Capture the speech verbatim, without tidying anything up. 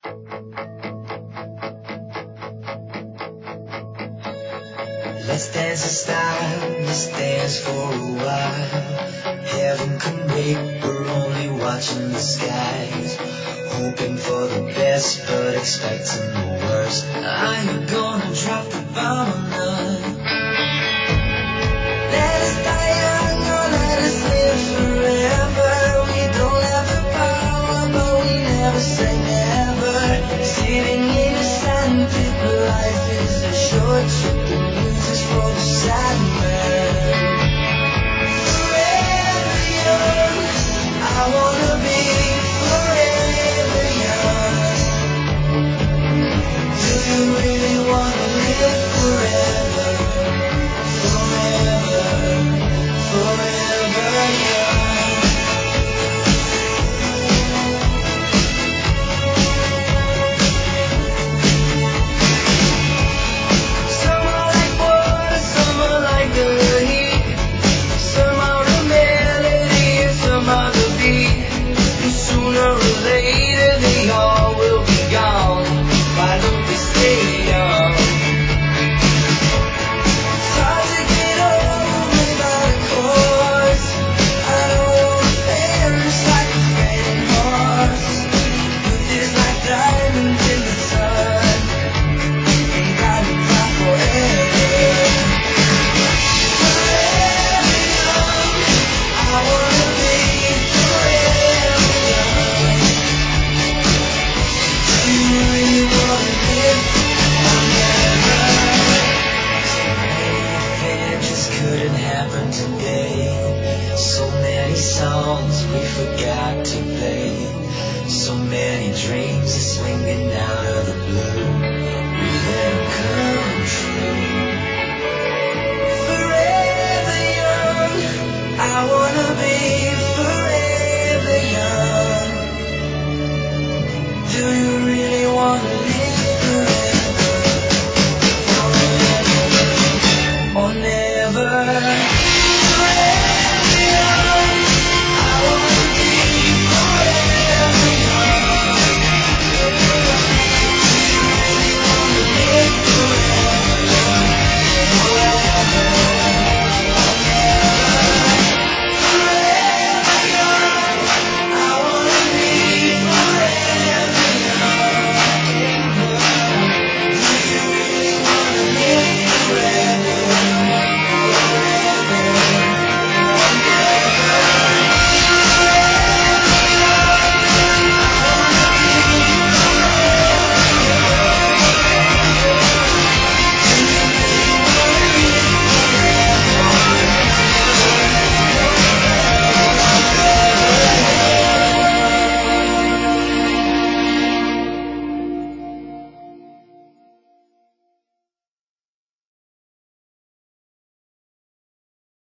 Let's dance in style, let's dance for a while. Heaven can wait, we're only watching the skies. Hoping for the best, but expecting the worst. Are you gonna drop the bomb or not? Let us die young or let us live forever. We don't have the power, but we never say never. Sitting in a sandpit, but life is a short trip. The music's for the sad man. Forever young, I wanna be forever young. Do you really wanna live forever? Forever, forever young. Some are like water, some are like the heat. Some are the melody, some are the beat. And sooner or later they all will be gone. Why don't they stay young? It's hard to get over without a cause. I don't wanna perish like a fading horse. Youth is like diamonds in the sun. Ain't got no time forever. Forever young, I wanna be forever young. Do you really wanna live forever? So many things just couldn't happen today. So many songs we forgot to play. So many dreams are swinging out of the blue. We let 'em come true.